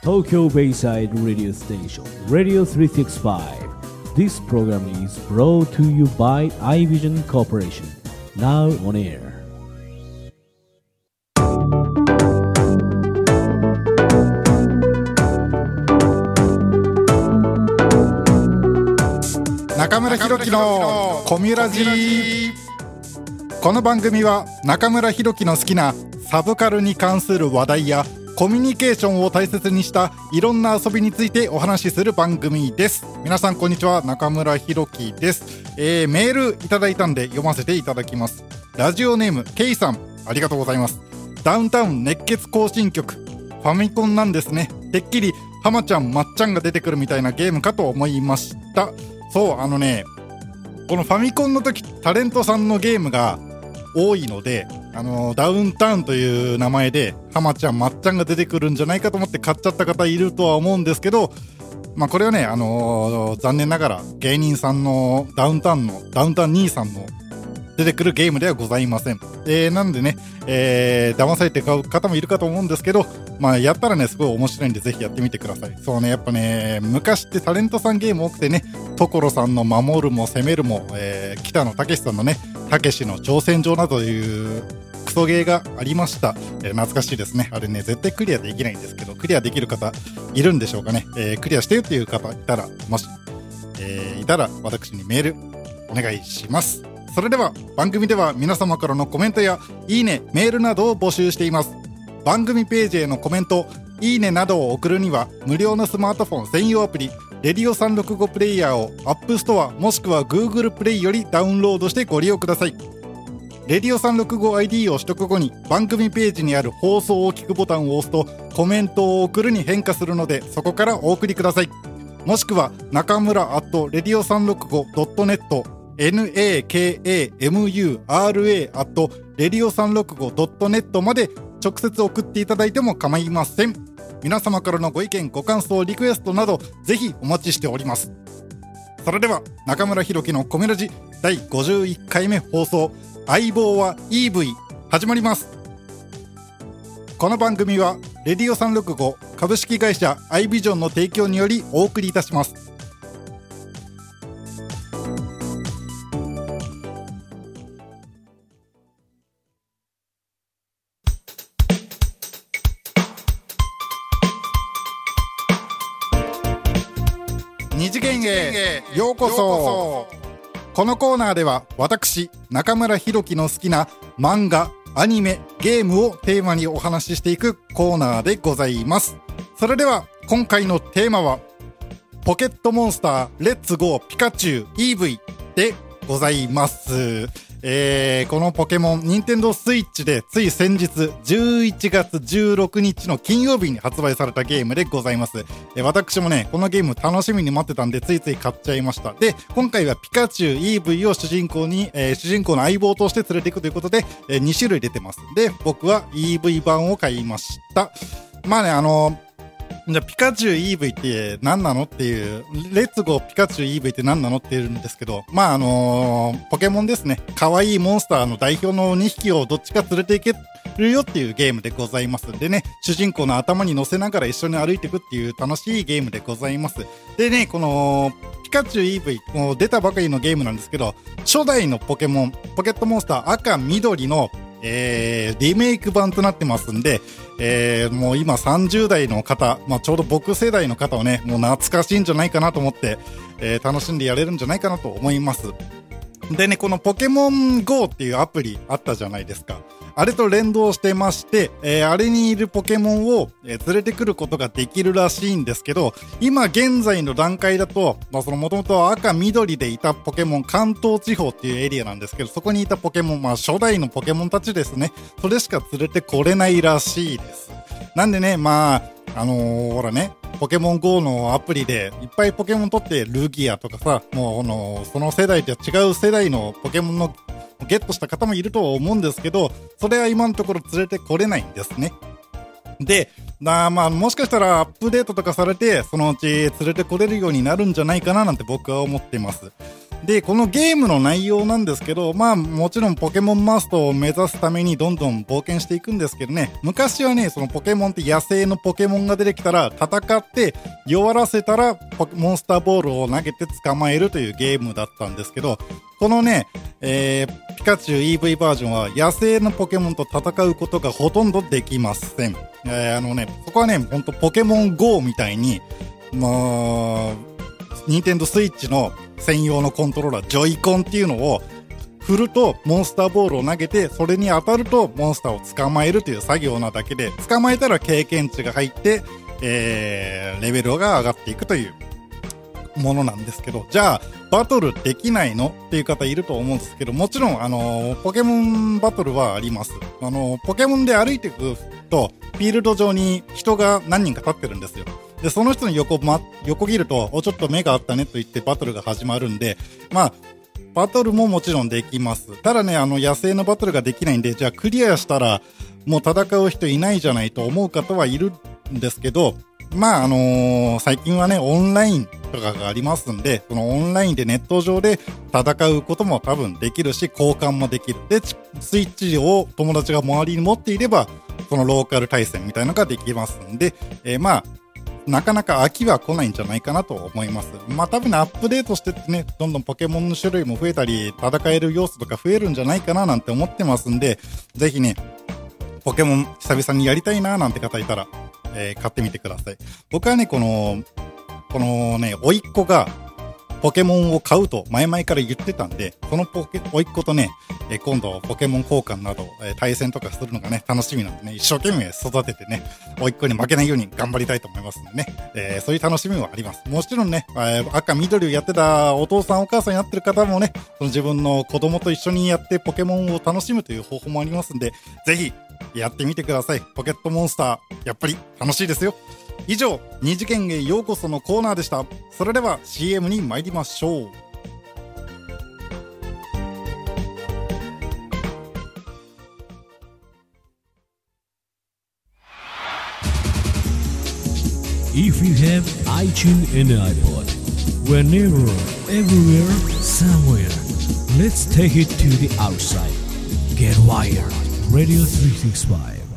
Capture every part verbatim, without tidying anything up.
Tokyo Bayside Radio Station, Radio three sixty-five. This program is brought to you by iVision Corporation. Now on air. 中村弘樹のコミュラジー。この番組は中村弘樹の好きなサブカルに関する話題やコミュニケーションを大切にしたいろんな遊びについてお話しする番組です。皆さんこんにちは、中村弘樹です。えー、メールいただいたんで読ませていただきます。ラジオネームケイさん、ありがとうございます。ダウンタウン熱血行進曲、ファミコンなんですね。てっきり浜ちゃんまっちゃんが出てくるみたいなゲームかと思いました。そう、あのね、このファミコンの時タレントさんのゲームが多いので、あのダウンタウンという名前で浜ちゃんまっちゃんが出てくるんじゃないかと思って買っちゃった方いるとは思うんですけど、まあこれはね、あのー、残念ながら芸人さんのダウンタウンのダウンタウン兄さんの出てくるゲームではございません。えー、なんでね、えー、騙されて買う方もいるかと思うんですけど、まあやったらねすごい面白いんでぜひやってみてください。そうね、やっぱね、昔ってタレントさんゲーム多くてね、所さんの守るも攻めるも、えー、北野武さんのね、たけしの挑戦状などいうクソゲーがありました。えー、懐かしいですね。あれね、絶対クリアできないんですけど、クリアできる方いるんでしょうかね。えー、クリアしてるっていう方いたら、もし、えー、いたら私にメールお願いします。それでは番組では皆様からのコメントやいいね、メールなどを募集しています。番組ページへのコメント、いいねなどを送るには無料のスマートフォン専用アプリレディオさんろくごプレイヤーを App Store もしくは Google プレイよりダウンロードしてご利用ください。レディオさんろくご アイディー を取得後に番組ページにある放送を聞くボタンを押すとコメントを送るに変化するので、そこからお送りください。もしくは中村 at レディオさんろくごドットネットnakamura at レディオさんろくごドットネットまで直接送っていただいても構いません。皆様からのご意見、ご感想、リクエストなどぜひお待ちしております。それでは中村弘樹のコミュラジだいごじゅういっかいめ放送、相棒は イーブイ 始まります。この番組はレディオさんろくご株式会社アイビジョンの提供によりお送りいたします。二次元へようこそ。このコーナーでは私中村弘樹の好きな漫画、アニメ、ゲームをテーマにお話ししていくコーナーでございます。それでは今回のテーマはポケットモンスターレッツゴーピカチュウ イーブイ でございます。えー、このポケモン任天堂スイッチでつい先日じゅういちがつじゅうろくにちの金曜日に発売されたゲームでございます。えー、私もねこのゲーム楽しみに待ってたんでついつい買っちゃいました。で、今回はピカチュウ イーブイ を主人公に、えー、主人公の相棒として連れていくということで、えー、にしゅるい出てます。で、僕は イーブイ 版を買いました。まあね、あのーじゃあピカチュウ イーブイ って何なのっていう、レッツゴーピカチュウ イーブイ って何なのって言うんですけど、まああのー、ポケモンですね。可愛いモンスターの代表のにひきをどっちか連れていけるよっていうゲームでございます。でね、主人公の頭に乗せながら一緒に歩いていくっていう楽しいゲームでございます。でね、このピカチュウ イーブイ、もう出たばかりのゲームなんですけど、初代のポケモン、ポケットモンスター赤緑のえー、リメイク版となってますんで、えー、もう今さんじゅうだいの方、まあ、ちょうど僕世代の方はね、もう懐かしいんじゃないかなと思って、えー、楽しんでやれるんじゃないかなと思います。でね、このポケモン ゴー っていうアプリあったじゃないですか。あれと連動してまして、えー、あれにいるポケモンを、えー、連れてくることができるらしいんですけど、今現在の段階だと、まあ、その元々赤緑でいたポケモン、関東地方っていうエリアなんですけど、そこにいたポケモン、まあ初代のポケモンたちですね。それしか連れてこれないらしいです。なんでね、まあ、あのー、ほらね、ポケモン ゴー のアプリでいっぱいポケモン取ってルギアとかさ、もうあのー、その世代とは違う世代のポケモンのゲットした方もいるとは思うんですけど、それは今のところ連れてこれないんですね。で、 だまあもしかしたらアップデートとかされてそのうち連れてこれるようになるんじゃないかななんて僕は思っています。でこのゲームの内容なんですけど、まあもちろんポケモンマスターを目指すためにどんどん冒険していくんですけどね、昔はねそのポケモンって野生のポケモンが出てきたら戦って弱らせたらモンスターボールを投げて捕まえるというゲームだったんですけど、このね、えー、ピカチュウ イーブイ バージョンは野生のポケモンと戦うことがほとんどできません。えー、あのねそこはねほんとポケモン ゴー みたいにまあニンテンドースイッチの専用のコントローラージョイコンっていうのを振るとモンスターボールを投げてそれに当たるとモンスターを捕まえるという作業なだけで、捕まえたら経験値が入って、えー、レベルが上がっていくというものなんですけど、じゃあバトルできないのっていう方いると思うんですけど、もちろんあのー、ポケモンバトルはあります。あのー、ポケモンで歩いていくとフィールド上に人が何人か立ってるんですよ。でその人の横、ま、横切るとおちょっと目があったねと言ってバトルが始まるんで、まあバトルももちろんできます。ただねあの野生のバトルができないんで、じゃあクリアしたらもう戦う人いないじゃないと思う方はいるんですけど、まああのー、最近はねオンラインとかがありますんで、そのオンラインでネット上で戦うことも多分できるし交換もできる。でスイッチを友達が周りに持っていればそのローカル対戦みたいなのができますんで、えー、まあなかなか飽きは来ないんじゃないかなと思います。まあ多分ねアップデートしてってねどんどんポケモンの種類も増えたり戦える要素とか増えるんじゃないかななんて思ってますんで、ぜひねポケモン久々にやりたいななんて方いたら、えー、買ってみてください。僕はねこのこのね甥っ子がポケモンを買うと前々から言ってたんで、このポケ甥っ子とね、えー、今度ポケモン交換など、えー、対戦とかするのがね楽しみなんでね、一生懸命育ててね甥っ子に負けないように頑張りたいと思いますんでね、えー、そういう楽しみはあります。もちろんね、えー、赤緑をやってたお父さんお母さんになってる方もね、その自分の子供と一緒にやってポケモンを楽しむという方法もありますんで、ぜひやってみてください。ポケットモンスターやっぱり楽しいですよ。以上二次元へようこそのコーナーでした。それでは シーエム に参りましょう。 If you have iTunes and iPod, whenever, everywhere, somewhere, let's take it to the outside. Get wired. Radio スリーシックスファイブ。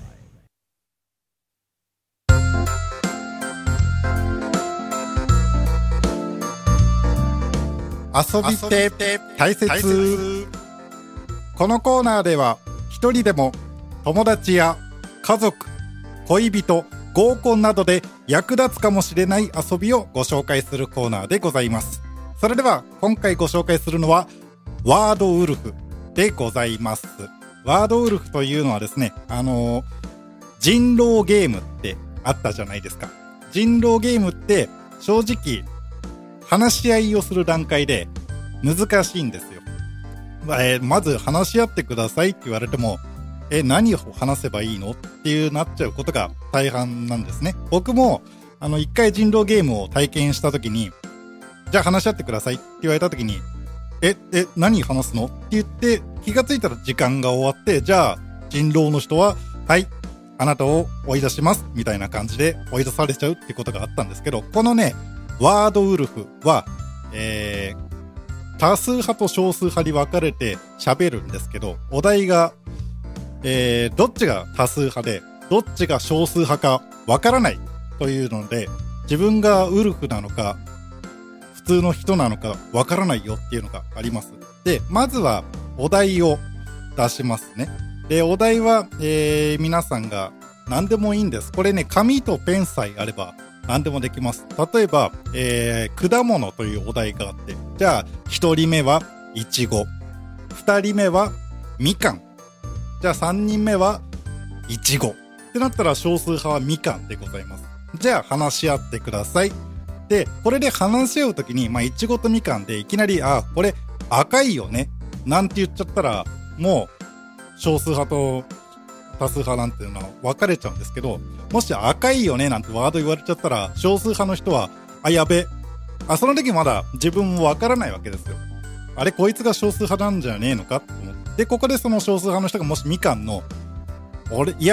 遊びって大切。このコーナーでは一人でも友達や家族、恋人、合コンなどで役立つかもしれない遊びをご紹介するコーナーでございます。それでは今回ご紹介するのはワードウルフでございます。ワードウルフというのはですね、あのー、人狼ゲームってあったじゃないですか。人狼ゲームって正直話し合いをする段階で難しいんですよ。えー、まず話し合ってくださいって言われても、え、何を話せばいいのっていうなっちゃうことが大半なんですね。僕もあの一回人狼ゲームを体験した時に、じゃあ話し合ってくださいって言われた時に、え、え、何話すのって言って気がついたら時間が終わって、じゃあ人狼の人は、はい、あなたを追い出しますみたいな感じで追い出されちゃうってことがあったんですけど、このね、ワードウルフは、えー、多数派と少数派に分かれて喋るんですけど、お題が、えー、どっちが多数派で、どっちが少数派か分からないというので、自分がウルフなのか、普通の人なのか分からないよっていうのがあります。で、まずはお題を出しますね。で、お題は、えー、皆さんが何でもいいんです。これね、紙とペンさえあれば、何でもできます。例えば、えー、果物というお題があって、じゃあ一人目はイチゴ、二人目はみかん、じゃあ三人目はイチゴってなったら少数派はみかんでございます。じゃあ話し合ってください。でこれで話し合うときに、まあイチゴとみかんでいきなり、あ、これ赤いよねなんて言っちゃったら、もう少数派と多数派なんていうのは分かれちゃうんですけど、もし赤いよねなんてワード言われちゃったら、少数派の人は、あ、やべ、あ、その時まだ自分も分からないわけですよ。あれ、こいつが少数派なんじゃねえのかと思って、でここでその少数派の人がもしみかんの、俺、いや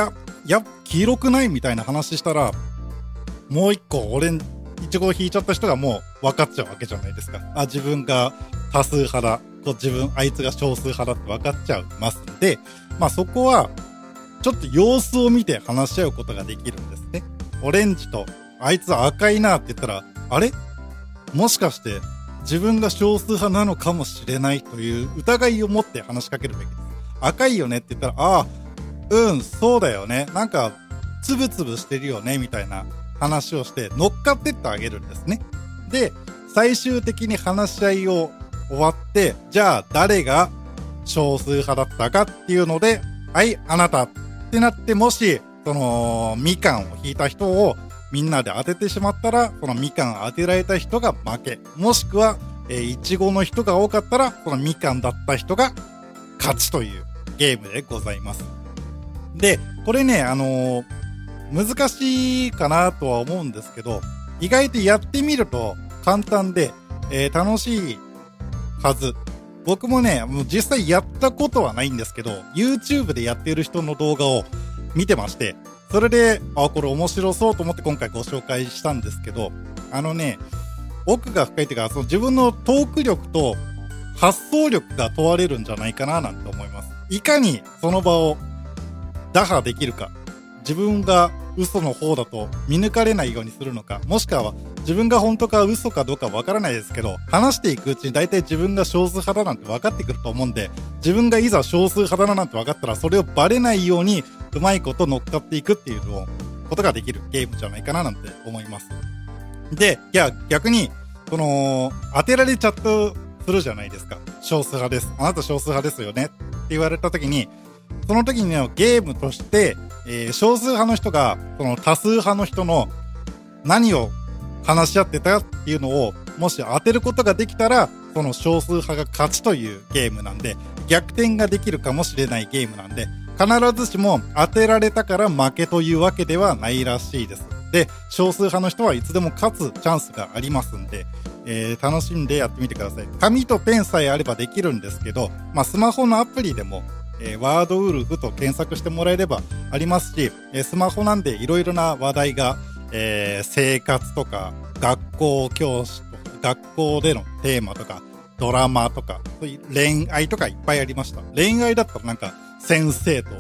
や黄色くないみたいな話したら、もう一個俺イチゴを引いちゃった人がもう分かっちゃうわけじゃないですか。あ、自分が多数派だ、こう自分あいつが少数派だって分かっちゃいますんで、まあそこはちょっと様子を見て話し合うことができるんですね。オレンジとあいつ赤いなって言ったら、あれもしかして自分が少数派なのかもしれないという疑いを持って話しかけるべきです。赤いよねって言ったら、ああ、うんそうだよね、なんかつぶつぶしてるよねみたいな話をして乗っかってってあげるんですね。で、最終的に話し合いを終わって、じゃあ誰が少数派だったかっていうので、はい、あなたってなって、もしそのみかんを引いた人をみんなで当ててしまったら、そのみかん当てられた人が負け、もしくはえー、いちごの人が多かったら、そのみかんだった人が勝ちというゲームでございます。で、これね、あのー、難しいかなとは思うんですけど、意外とやってみると簡単で、えー、楽しいはず。僕もね、もう実際やったことはないんですけど、YouTube でやっている人の動画を見てまして、それで、あ、これ面白そうと思って今回ご紹介したんですけど、あのね、奥が深いというか、その自分のトーク力と発想力が問われるんじゃないかななんて思います。いかにその場を打破できるか、自分が嘘の方だと見抜かれないようにするのか、もしくは自分が本当か嘘かどうかわからないですけど、話していくうちに大体自分が少数派だなんて分かってくると思うんで、自分がいざ少数派だなんて分かったら、それをバレないようにうまいこと乗っかっていくっていうのをことができるゲームじゃないかななんて思います。で、いや逆にその当てられちゃったするじゃないですか。少数派です、あなた少数派ですよねって言われた時に、その時にのゲームとして、えー、少数派の人がその多数派の人の何を話し合ってたっていうのをもし当てることができたら、その少数派が勝ちというゲームなんで、逆転ができるかもしれないゲームなんで、必ずしも当てられたから負けというわけではないらしいです。で、少数派の人はいつでも勝つチャンスがありますんで、えー、楽しんでやってみてください。紙とペンさえあればできるんですけど、まあスマホのアプリでも、えー、ワードウルフと検索してもらえればありますし、えー、スマホなんでいろいろな話題が、えー、生活とか学校教師とか学校でのテーマとかドラマとかそういう恋愛とかいっぱいありました。恋愛だったらなんか先生と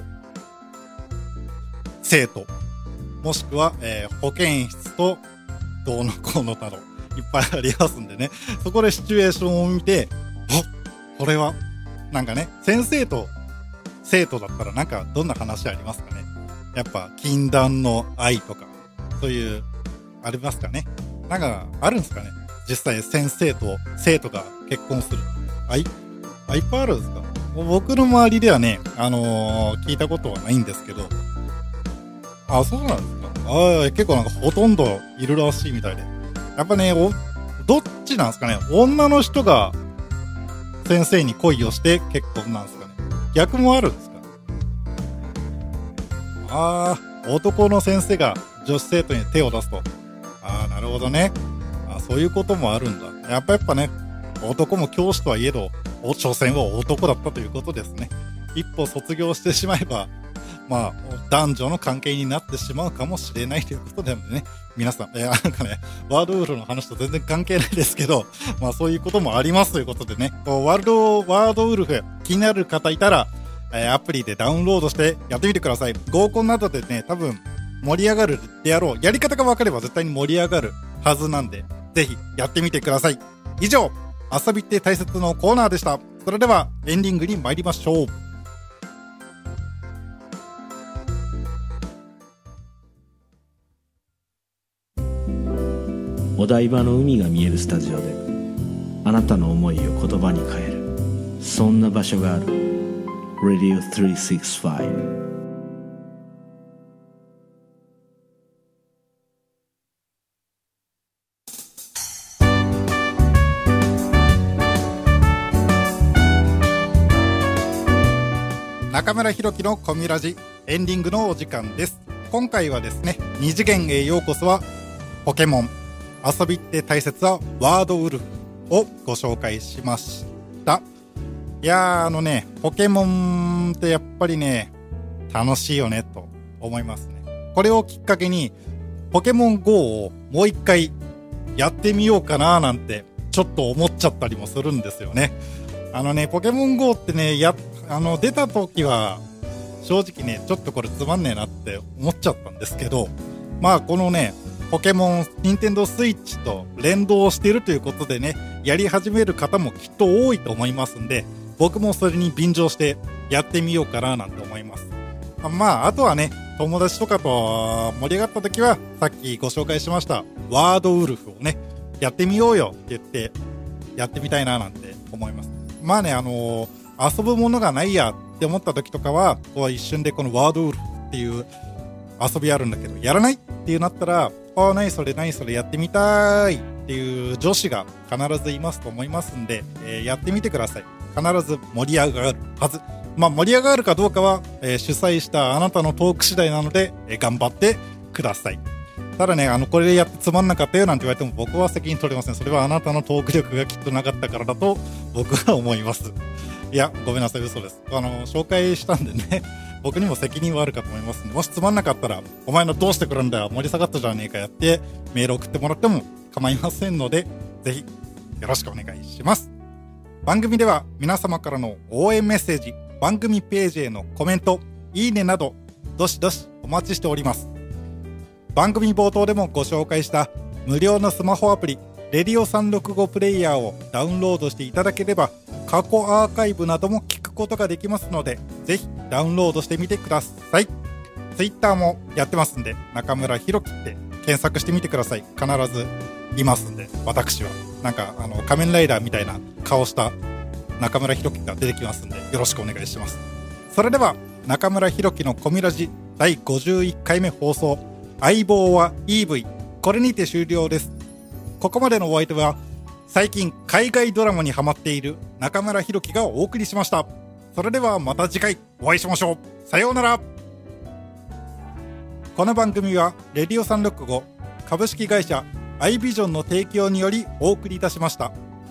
生徒、もしくは、えー、保健室とどうのこうのなどいっぱいありますんでね、そこでシチュエーションを見て、あ、これはなんかね、先生と生徒だったらなんかどんな話ありますかね。やっぱ禁断の愛とかそういうありますかね。なんかあるんですかね、実際先生と生徒が結婚する愛、愛いっぱいあるんですか。僕の周りではね、あのー、聞いたことはないんですけど、あ、そうなんですか。あ、結構なんかほとんどいるらしいみたいで、やっぱね、おどっちなんですかね。女の人が先生に恋をして結婚なんですかね。逆もあるんですか。ああ、男の先生が女子生徒に手を出すと。ああ、なるほどね。あ、そういうこともあるんだ。やっぱやっぱね、男も教師とはいえど、所詮は男だったということですね。一歩卒業してしまえば、まあ、男女の関係になってしまうかもしれないということでもね、皆さん、いや、なんかね、ワードウルフの話と全然関係ないですけど、まあそういうこともありますということでね、ワード、ワードウルフ気になる方いたら、えー、アプリでダウンロードしてやってみてください。合コンなどでね、多分盛り上がるであろう。やり方が分かれば絶対に盛り上がるはずなんで、ぜひやってみてください。以上、遊びって大切のコーナーでした。それではエンディングに参りましょう。 お台場の海が見えるスタジオであなたの思いを言葉に変える、そんな場所がある。 ラディオさんびゃくろくじゅうご。 中村ひろきのコミラジエンディングのお時間です。今回はですね、二次元へようこそはポケモン、遊びって大切はワードウルフをご紹介しました。いやー、あのね、ポケモンってやっぱりね楽しいよねと思いますね。これをきっかけにポケモン ゴー をもう一回やってみようかななんてちょっと思っちゃったりもするんですよね。あのねポケモン ゴー ってねやあの出た時は正直ねちょっとこれつまんねえなって思っちゃったんですけど、まあこのねポケモンニンテンドースイッチと連動しているということでねやり始める方もきっと多いと思いますんで、僕もそれに便乗してやってみようかななんて思います。まああとはね友達とかと盛り上がった時はさっきご紹介しましたワードウルフをねやってみようよって言ってやってみたいななんて思います。まあねあのー、遊ぶものがないやって思った時とかはこう一瞬でこのワードウルフっていう遊びあるんだけどやらないっていうなったら、ああ何それ何それやってみたいっていう女子が必ずいますと思いますんで、えー、やってみてください。必ず盛り上がるはず。まあ盛り上がるかどうかは、えー、主催したあなたのトーク次第なので、えー、頑張ってください。ただねあのこれでやってつまんなかったよなんて言われても僕は責任取れません。それはあなたのトーク力がきっとなかったからだと僕は思います。いやごめんなさい嘘です。あの紹介したんでね僕にも責任はあるかと思いますので、もしつまんなかったらお前のどうしてくるんだよ盛り下がったじゃねえかやってメール送ってもらっても構いませんので、ぜひよろしくお願いします。番組では皆様からの応援メッセージ、番組ページへのコメント、いいねなどどしどしお待ちしております。番組冒頭でもご紹介した無料のスマホアプリレディオさんびゃくろくじゅうごプレイヤーをダウンロードしていただければ過去アーカイブなども聞くことができますので、ぜひダウンロードしてみてください。ツイッターもやってますんで中村ひろきって検索してみてください。必ずいますんで、私はなんかあの仮面ライダーみたいな顔した中村ひろきが出てきますんでよろしくお願いします。それでは中村ひろきのコミラジだいごじゅういっかいめ放送、相棒は イーブイ、 これにて終了です。ここまでのお相手は最近海外ドラマにハマっている中村ひろきがお送りしました。それではまた次回お会いしましょう。さようなら。この番組はレディオさんびゃくろくじゅうご株式会社アイビジョンの提供によりお送りいたしました。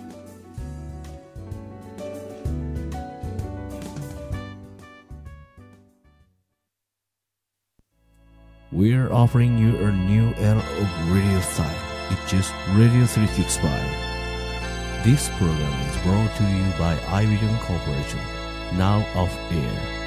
We're offering you a new era of radio style. It's just Radio three sixty-five. This program is brought to you by iVision Corporation. Now off air.